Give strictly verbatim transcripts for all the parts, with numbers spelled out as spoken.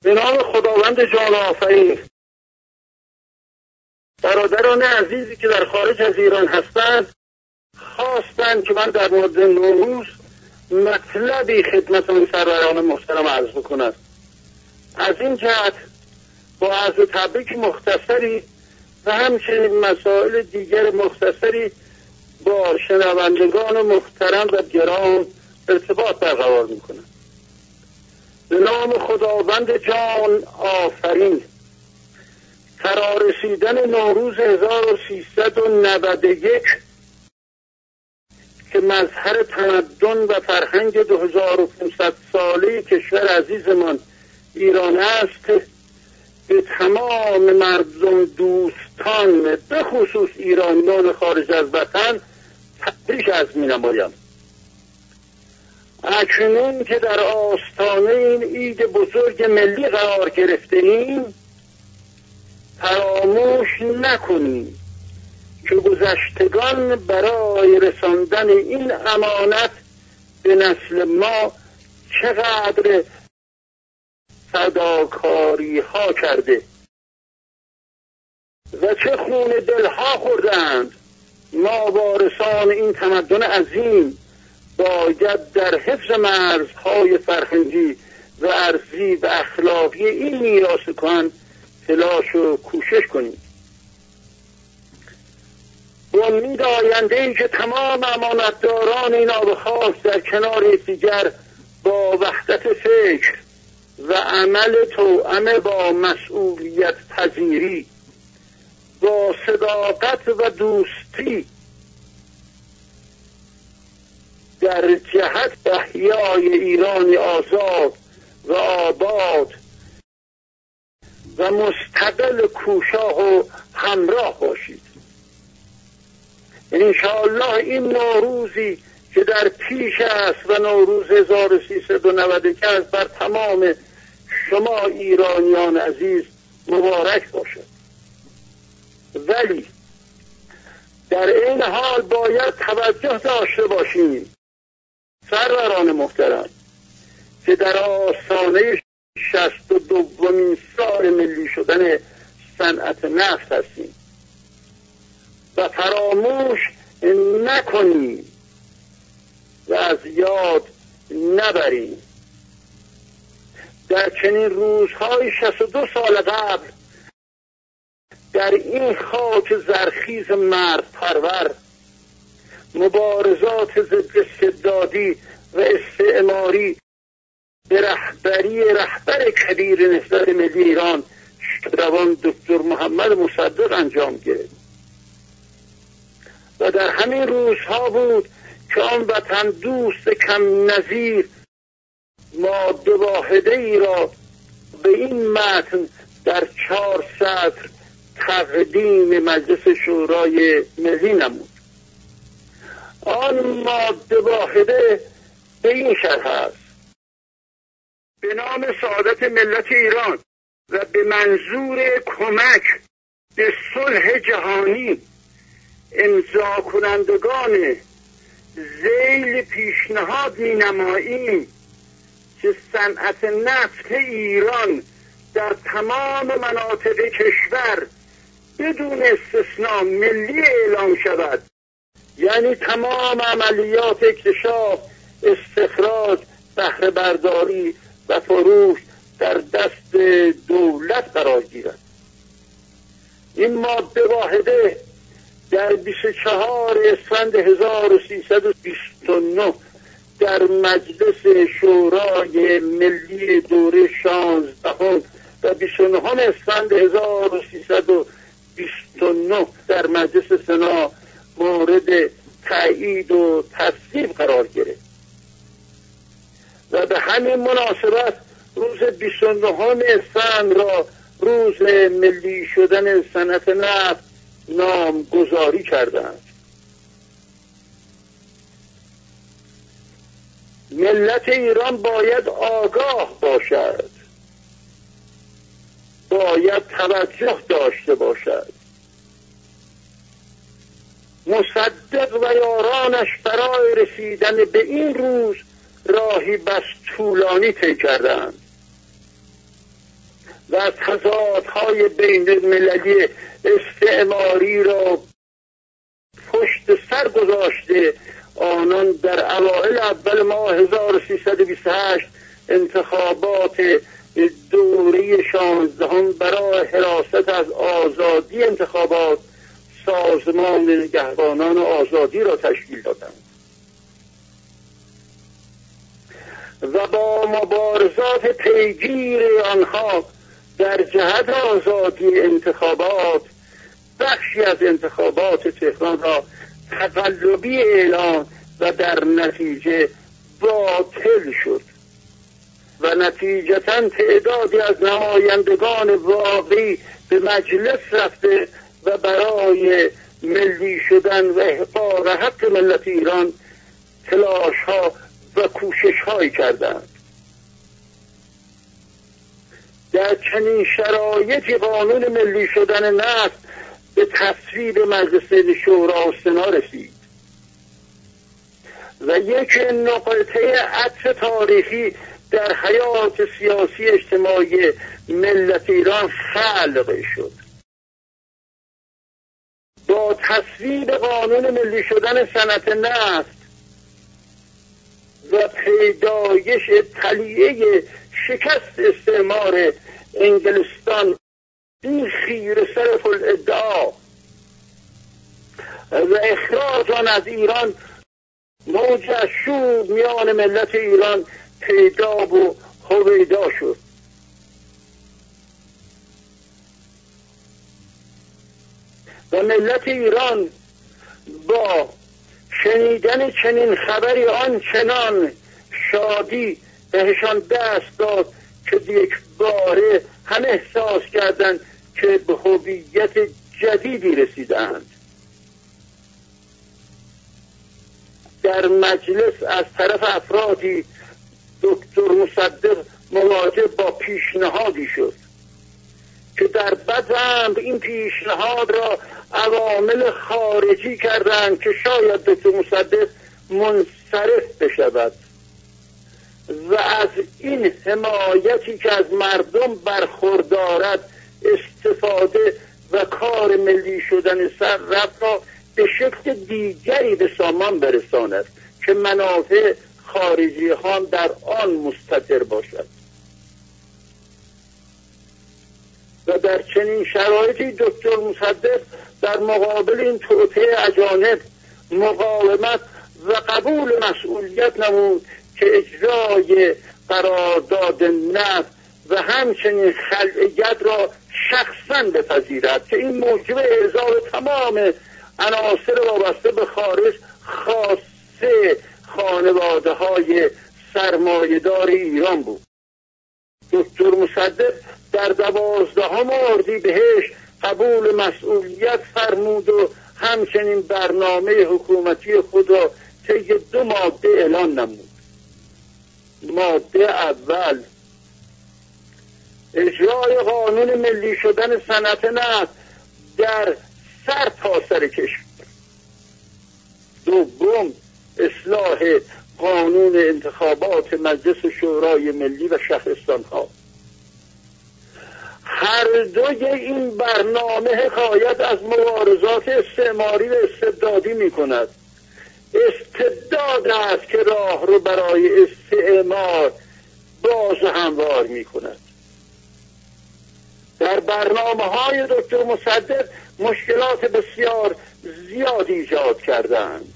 به نام خداوند جان آفرین. برادران عزیزی که در خارج از ایران هستند خواستند که من در مورد نوروز مطلبی خدمت آن سروران محترم عرض بکنم. از این جهت با عرض تبریک مختصری و همچنین مسائل دیگر مختصری با شنوندگان محترم و گرام ارتباط برقرار میکنم. به نام خداوند جان آفرین. فرارسیدن نوروز هزار و سیصد و نود و یک که مظهر تمدن و فرهنگ دو هزار و پانصد ساله کشور عزیزمان ایران است، به تمام مردم دوستان به خصوص ایرانیان خارج از وطن تبریک عرض می‌نمایم. اکنون که در آستانه این عید بزرگ ملی قرار گرفته‌ایم، فراموش نکنیم که گذشتگان برای رساندن این امانت به نسل ما چقدر فداکاری ها کرده و چه خون دلها خوردند. ما وارثان این تمدن عظیم باید در حفظ مرزهای فرهنگی و ارضی و اخلاقی این میراث کهن تلاش و کوشش کنیم. با امید آینده ای که تمام امانتداران این آب خاک در کنار یکدیگر با وحدت فکر و عمل توأم با مسئولیت پذیری، با صداقت و دوستی در جهت احیای ایرانی آزاد و آباد و مستقل کوشاه و همراه باشید. انشاءالله این نوروزی که در پیش است و نوروز هزار و سیصد و نود و یک است بر تمام شما ایرانیان عزیز مبارک باشد. ولی در این حال باید توجه داشته باشیم سروران محترم که در آستانه شصت و دومین سال ملی شدن صنعت نفت هستیم و فراموش نکنیم و از یاد نبریم در چنین روزهای شصت و دو سال قبل در این خاک زرخیز مرد پرور مبارزات ضد استبدادی و استعماری به رهبری رهبر کبیر نهضت ملی ایران شادروان دکتر محمد مصدق انجام گرفت و در همین روزها بود که آن وطن دوست کم نظیر ماده واحده ای را به این متن در چهار سطر تقدیم مجلس شورای ملی نمود. آن ماده واحده به این شرح است: به نام سعادت ملت ایران و به منظور کمک به صلح جهانی امضا کنندگان ذیل پیشنهاد می نماییم که صنعت نفت ایران در تمام مناطق کشور بدون استثناء ملی اعلام شود، یعنی تمام عملیات اکتشاف، استخراج، بهره برداری و فروش در دست دولت قرار گیرد. این ماده واحده در بیست و چهار اسفند هزار و سیصد و بیست و نه در مجلس شورای ملی دوره شانزدهم و بیست و نهم اسفند هزار و سیصد و بیست و نه در مجلس سنا مورد تایید و تصویب قرار گرفت و به همین مناسبت روز بیست و نهم اسفند را روز ملی شدن صنعت نفت نامگذاری کردند. ملت ایران باید آگاه باشد، باید توجه داشته باشد. مصدق و یارانش برای رسیدن به این روز راهی بس طولانی طی کردند. و تضادهای بین المللی استعماری را پشت سر گذاشته، آنان در اوائل اول ماه هزار و سیصد و بیست و هشت انتخابات دوره شانزدهم برای حراست از آزادی انتخابات سازمان نگهبانان آزادی را تشکیل دادند و با مبارزات پیگیر آنها در جهت آزادی انتخابات بخشی از انتخابات تهران را تقلبی اعلان و در نتیجه باطل شد و نتیجتاً تعدادی از نمایندگان واقعی به مجلس رفته و برای ملی شدن و احقاق حق ملت ایران تلاش ها و کوشش هایی کردند. در چنین شرایطی قانون ملی شدن نفت به تصویب مجلس شورا و سنا رسید و یک نقطه عطف تاریخی در حیات سیاسی اجتماعی ملت ایران خلق شد. با تصویب قانون ملی شدن صنعت نفت و پیدایش طلیعه شکست استعمار انگلستان، این خیره سرف الادعا و اخراج آن از ایران، موج شور میان ملت ایران پیدا و هویدا شد. و ملت ایران با شنیدن چنین خبری آنچنان شادی بهشان دست داد که یک باره هم احساس کردند که به هویت جدیدی رسیدند. در مجلس از طرف افرادی دکتر مصدق مواجه با پیشنهادی شد که در بزم این پیشنهاد را عوامل خارجی کردند که شاید دکتر مصدق منصرف بشود و از این حمایتی که از مردم برخوردارد استفاده و کار ملی شدن سر رفت را به شکل دیگری به سامان برساند که منافع خارجی هم در آن مستتر باشد. و در چنین شرایطی دکتر مصدق در مقابل این توطئه اجانب مقاومت و قبول مسئولیت نمود که اجرای قرارداد نفت و همچنین خلع ید را شخصا بپذیرد که این موجب اعزام تمام عناصر وابسته به خارج خاصه خانواده های سرمایه‌دار ایران بود. دکتر مصدق در دوازدهم اردیبهشت قبول مسئولیت فرمود و همچنین برنامه حکومتی خود را طی دو ماده اعلان نمود. ماده اول، اجرای قانون ملی شدن صنعت نفت در سر تا سر کشور. دوم، اصلاح قانون انتخابات مجلس شورای ملی و شهرستان ها. هر دوی این برنامه حکایت از مبارزات استعماری و استبدادی می کند. استبداد است که راه رو برای استعمار باز هموار می کند. در برنامه های دکتر مصدق مشکلات بسیار زیاد ایجاد کردند،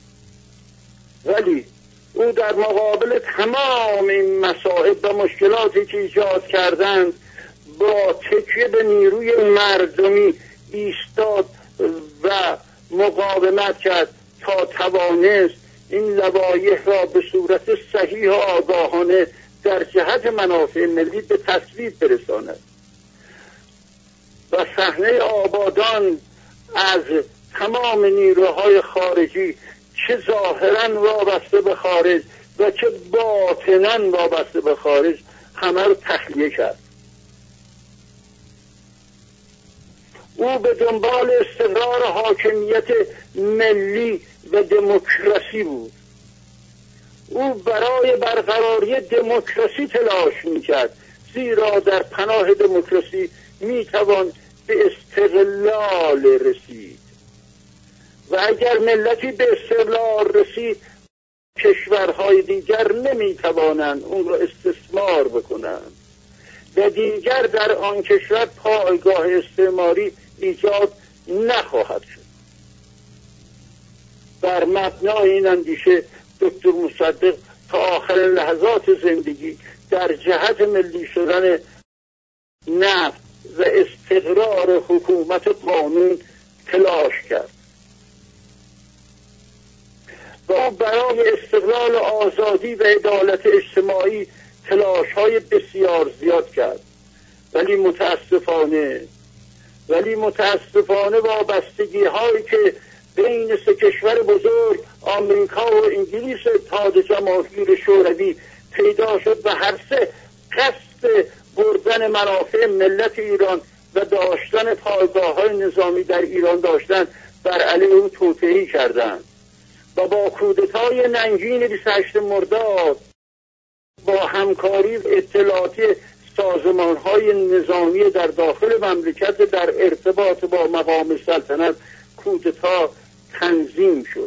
ولی او در مقابل تمام این مصائب و مشکلاتی که ایجاد کردند با تکیه به نیروی مردمی ایستاد و مقاومت کرد تا توانست این لوایح را به صورت صحیح و آگاهانه در جهت منافع ملی به تصویب برساند و صحنه آبادان از تمام نیروهای خارجی، چه ظاهرا وابسته به خارج و چه باطنا وابسته به خارج، همه رو تخلیه کرد. او به دنبال استقرار حاکمیت ملی و دموکراسی بود. او برای برقراری دموکراسی تلاش میکرد، زیرا در پناه دموکراسی میتوان به استقلال رسید و اگر ملتی به استقلال رسید کشورهای دیگر نمیتوانند اون را استثمار بکنند و دیگر در آن کشور پایگاه استعماری ایجاد نخواهد شد. بر مبنای این اندیشه دکتر مصدق تا آخر لحظات زندگی در جهت ملی شدن نفت و استقرار حکومت قانون تلاش کرد و او برای استقلال آزادی و عدالت اجتماعی تلاش‌های بسیار زیاد کرد، ولی متاسفانه ولی متاسفانه وابستگی هایی که بین سه کشور بزرگ آمریکا و انگلیس اتحاد جماهیر شوروی پیدا شد و هر سه قصد بردن منافع ملت ایران و داشتن پایگاه‌های نظامی در ایران داشتن بر علیه او توطئه‌ای کردند و با کودتای ننگین بیست و هشتم مرداد با همکاری اطلاعاتی سازمان‌های نظامی در داخل مملکت در ارتباط با مقام سلطنت کودتا تنظیم شد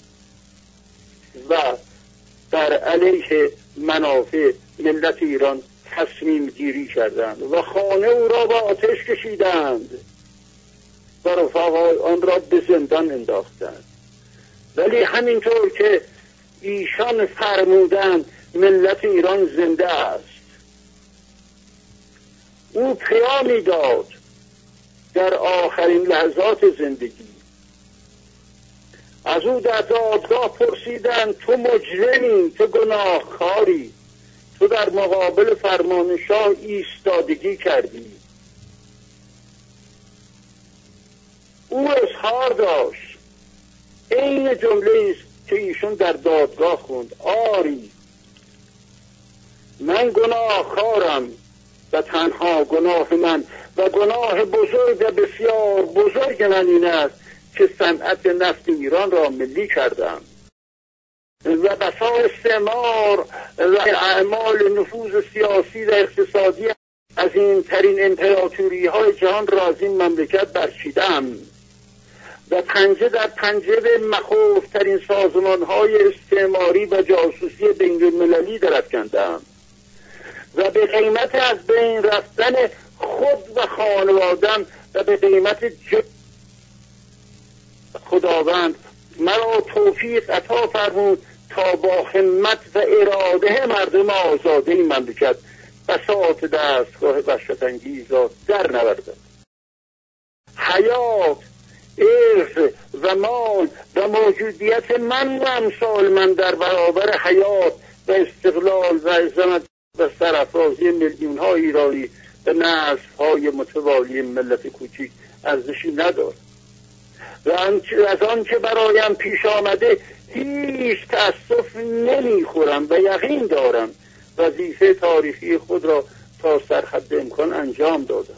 و بر علیه منافع ملت ایران تصمیم گیری کردند و خانه او را با آتش کشیدند و رفقای آن را به زندان انداختند. ولی همینطور که ایشان فرمودند ملت ایران زنده است، او پیامی داد در آخرین لحظات زندگی. از او در دادگاه پرسیدند تو مجرمی، تو گناهکاری، تو در مقابل فرمان شاه ایستادگی کردی. او اظهار داشت، این جمله است که ایشون در دادگاه خوند، آری من گناهکارم و تنها گناه من و گناه بزرگ و بسیار بزرگ من این است که صنعت نفت ایران را ملی کردم و بسا استعمار و اعمال نفوذ سیاسی و اقتصادی از این ترین امپراتوری های جهان را از این مملکت برچیدم و پنجه در پنجه به مخوفترین سازمان های استعماری و جاسوسی بین المللی درافکندم و به قیمت از بین رفتن خود و خانوادم و به قیمت جد خداوند مرا توفیق عطا فرمود تا با همت و اراده مردم آزاده این مملکت بساط دستگاه وحشت‌انگیز را در نوردم. حیات، ارث و مال و موجودیت من و امثال من در برابر حیات و استقلال و عظمت و سرافرازی میلیون های ایرانی و نسل های متوالی ملت کوچیک ارزشی ندارد و از آن که برایم پیش آمده هیچ تأسف نمیخورم و یقین دارم وظیفه تاریخی خود را تا سرحد امکان انجام دادم.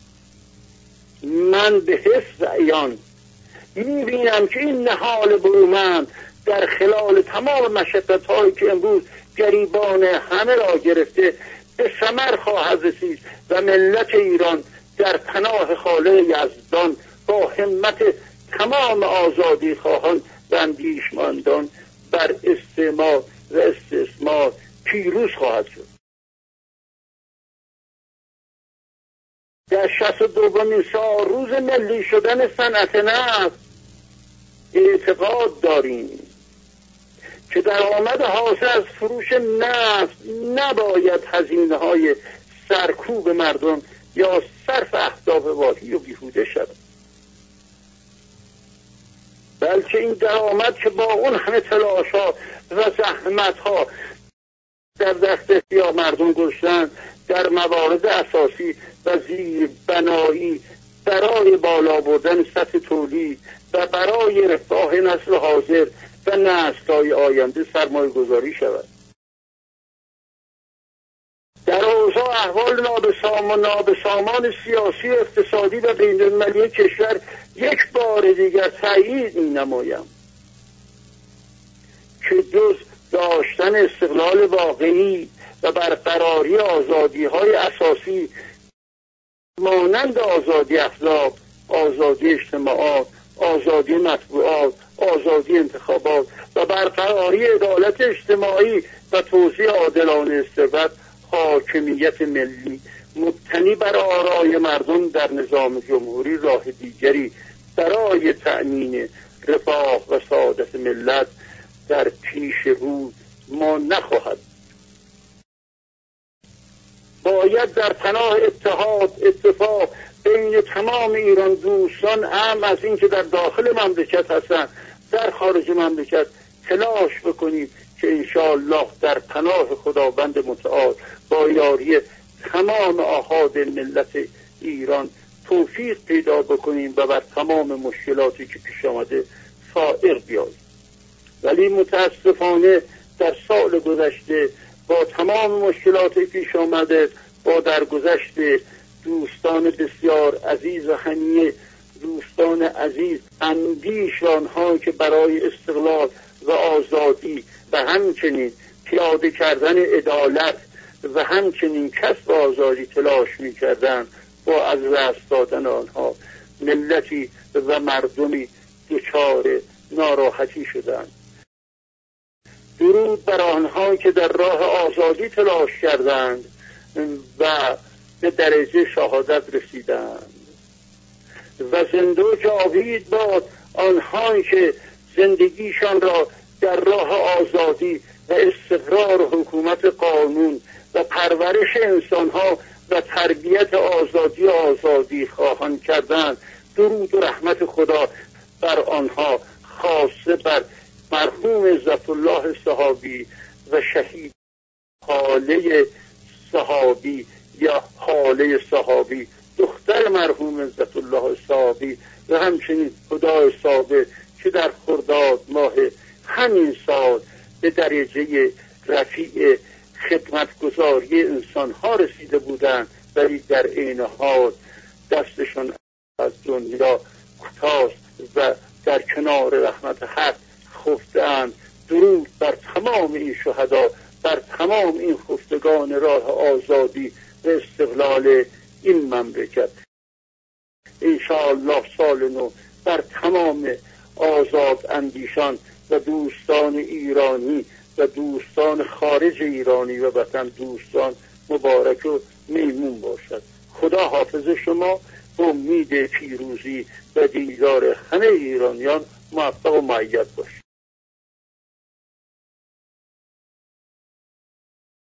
من به حس و عیان میبینم که این نهال برومند در خلال تمام مشقت هایی که امروز گریبان همه را گرفته به ثمر خواهد رسید و ملت ایران در پناه خالق یزدان با همت تمام آزادی خواهان و اندیشمندان بر استعمار و استثمار پیروز خواهد شد. در شصت و دومین سال روز ملی شدن صنعت نفت اعتقاد داریم که درآمد حاصل از فروش نفت نباید هزینه های سرکوب مردم یا صرف اهداف واهی و بیهوده شود، بلکه این درآمد که با اون همه تلاش ها و زحمت ها در دست اختیار مردم گذاشتن در موارد اساسی و زیر بنایی برای بالا بردن سطح تولید و برای رفاه نسل حاضر و نسل‌های آینده سرمایه گذاری شود. در اوضاع احوال نابسام و نابسامان سیاسی و اقتصادی و بین المللی کشور یک بار دیگر تأیید می نمایم که جز داشتن استقلال واقعی و برقراری آزادی های اساسی مانند آزادی احزاب، آزادی اجتماعات، آزادی مطبوعات، آزادی انتخابات و برقراری عدالت اجتماعی و توزیع عادلانه ثروت، حاکمیت ملی مبتنی بر آرای مردم در نظام جمهوری راه دیگری برای تأمین رفاه و سعادت ملت در پیش رو ما نخواهد. باید در پناه اتحاد، اتفاق بین تمام ایران دوستان، اهم از این که در داخل مملکت هستند در خارج مملکت، تلاش بکنیم که انشاءالله در پناه خداوند متعال با یاری تمام آحاد ملت ایران توفیق پیدا بکنیم و بر تمام مشکلاتی که پیش آمده فائق بیاییم. ولی متاسفانه در سال گذشته با تمام مشکلاتی پیش آمده، با درگذشت دوستان بسیار عزیز و حمیه، دوستان عزیز اندیش آنها که برای استقلال و آزادی و همچنین پیاده کردن عدالت و همچنین کسب آزادی تلاش می کردن، با از دست دادن آنها ملتی و مردمی دچار ناراحتی شدند. درود بر آنها که در راه آزادی تلاش کردند و به درجه شهادت رسیدند و زنده و جاوید باد آنهایی که زندگیشان را در راه آزادی و استقرار و حکومت قانون و پرورش انسانها و تربیت آزادی و آزادی خواهان کردند. درود و رحمت خدا بر آنها، خاصه بر مرحوم عزت الله صحابی و شهید حاله صحابی یا حاله صحابی، دختر مرحوم عزت الله صحابی، و همچنین خدای ثابت که در خرداد ماه همین سال به درجه رفیع خدمتگزاری انسانها رسیده بودند، ولی در عین حال دستشان از دنیا کوتاست و در کنار رحمت حق خفته‌اند. درود بر تمام این شهدا، بر تمام این خفتگان راه آزادی و استقلال این مملکت. انشاءالله سال نو بر تمام آزاد اندیشان و دوستان ایرانی و دوستان خارج ایرانی و وطن دوستان مبارک و میمون باشد. خدا حافظ شما، به امید پیروزی و دیدار همه ایرانیان موفق و مؤید باشد.